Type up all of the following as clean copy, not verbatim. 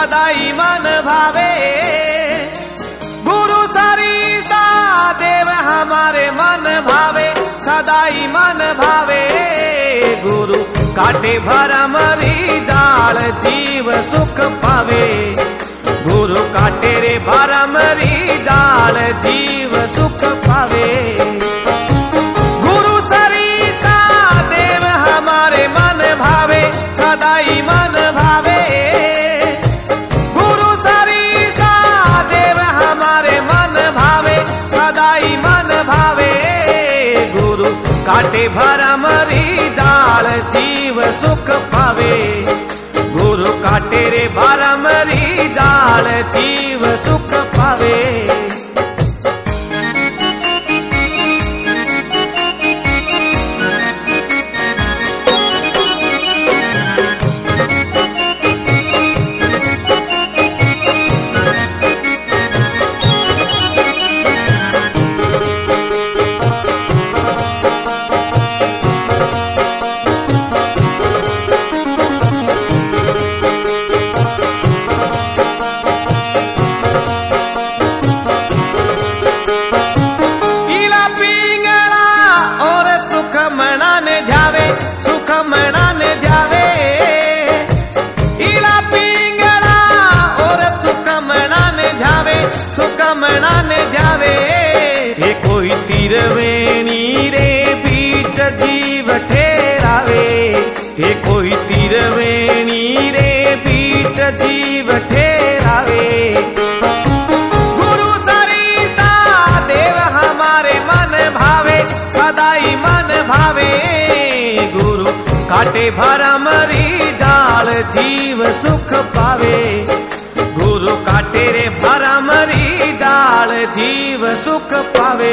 सदाई मन भावे। गुरु सरीसा देव हमारे मन भावे, सदाई मन भावे। गुरु काटे भरमरी जाल जीव सुख पावे। गुरु काटे रे भरमरी जाल जीव सुख पावे। गुरु सरीसा देव हमारे मन भावे, सदाई मन भावे। गुरु सरीसा देव हमारे मन भावे, सदाई मन भावे। गुरु काटे भरमरी जाल जीव सुख पावे। गुरु काटे रे भरमरी जाल जीव सुख पावे। कोई तीरवेणी रे बीच जीव ठेरावे। हे कोई तीरवेणी रे बीच जीव ठेरावे। गुरु सरीसा देव हमारे मन भावे, सदाई मन भावे। गुरु काटे भरमरी जाल जीव सुख पावे। गुरु काटे रे भरमरी जाल जीव सुख पावे।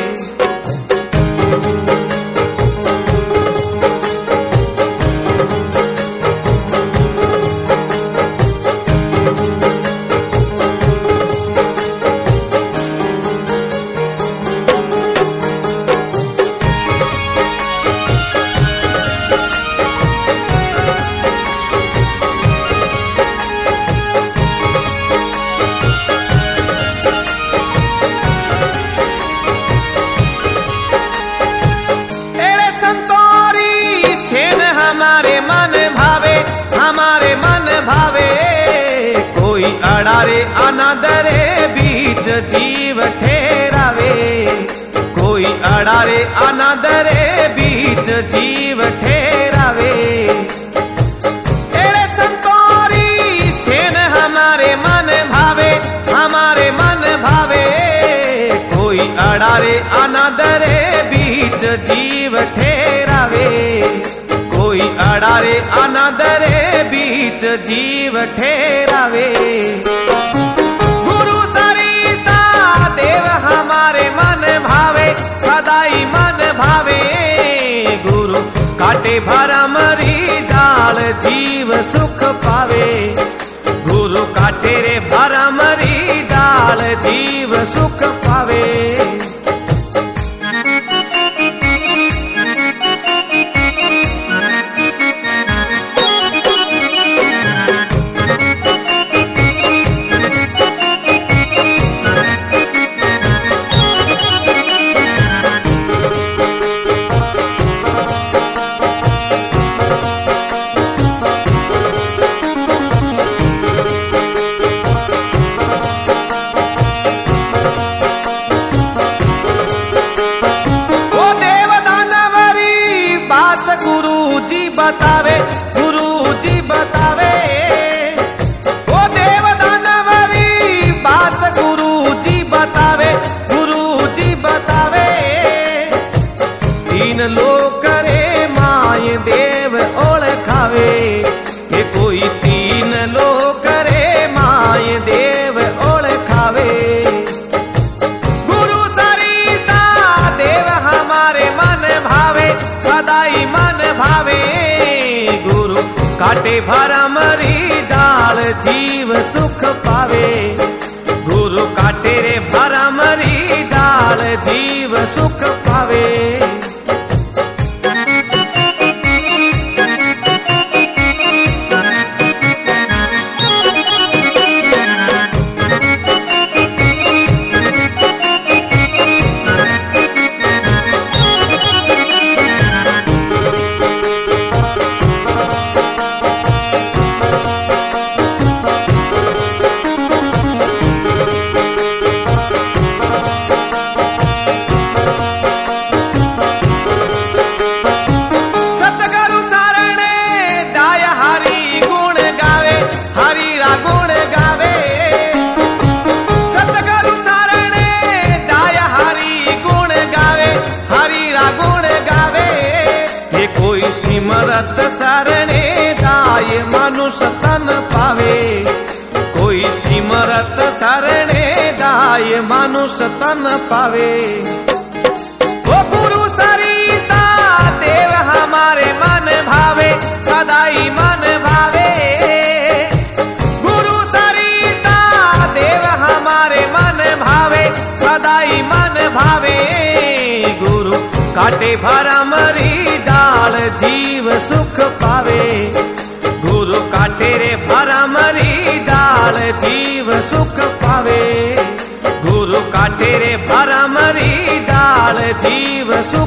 अड़ारे अनादरे बीच जीव ठेरावे। कोई अड़ारे अनादरे बीच जीव ठेरावे। एड़े संतोरी सेन हमारे मन भावे, हमारे मन भावे। कोई अड़ारे अनादरे बीच जीव ठेरावे। कोई अड़ारे अनादरे बीच जीव ठेरावे। गुरु सरीसा देव हमारे मन भावे, सदाई मन भावे। गुरु काटे भरमरी जाल जीव सुख पावे। गुरु काटे रे भरमरी जाल जीव सुख पावे। बतावे गुरु जी बतावे। ओ देव दानवरी बात गुरु जी बतावे, गुरु जी बतावे। तीन लोग करे माय देव ओळखावे। ये कोई तीन लोग करे माय देव ओळखावे। गुरु सरीसा देव हमारे मन भावे, सदाई मन भावे। गुरु काटे भरमरी जाल जीव सुख पावे। गुरु काटे रे भरमरी जाल जीव सुख पावे। मनुष्य तन पावे। वो गुरु सरीसा देव हमारे मन भावे, सदाई मन भावे। गुरु सरीसा देव हमारे मन भावे, सदाई मन भावे। गुरु काटे भरमरी जाल जीव सुख पावे। गुरु काटे रे भरमरी जाल जीव सुख पावे। गुरु काटे रे भरमरी जाल जीव सुख